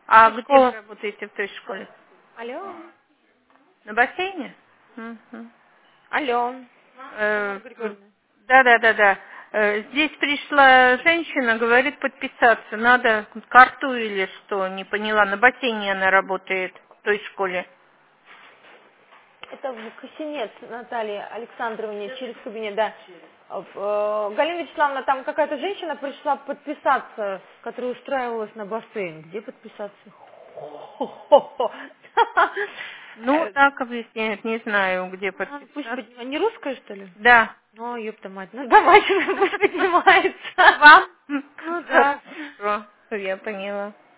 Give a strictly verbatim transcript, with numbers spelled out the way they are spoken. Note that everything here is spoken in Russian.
А И где вы школа. работаете в той школе? Алло. На бассейне? Мгм. Алло. Э, Тамара Григорьевна. Да, да, да, да. Э, Здесь пришла женщина, говорит подписаться. Надо карту или что, не поняла. На бассейне она работает в той школе. Это в Косинец Наталье Александровне через кабинет, да. Э, э, Галина Вячеславовна, там какая-то женщина пришла подписаться, которая устраивалась на бассейн. Где подписаться? Хо-хо-хо. Ну, Э, так объясняют, не знаю, где а, Пусть подписаться. поднимается. Не русская, что ли? Да. Ну, ёпта мать. Ну, давайте, пусть поднимается. Вам? Ну, да. Хорошо, я поняла.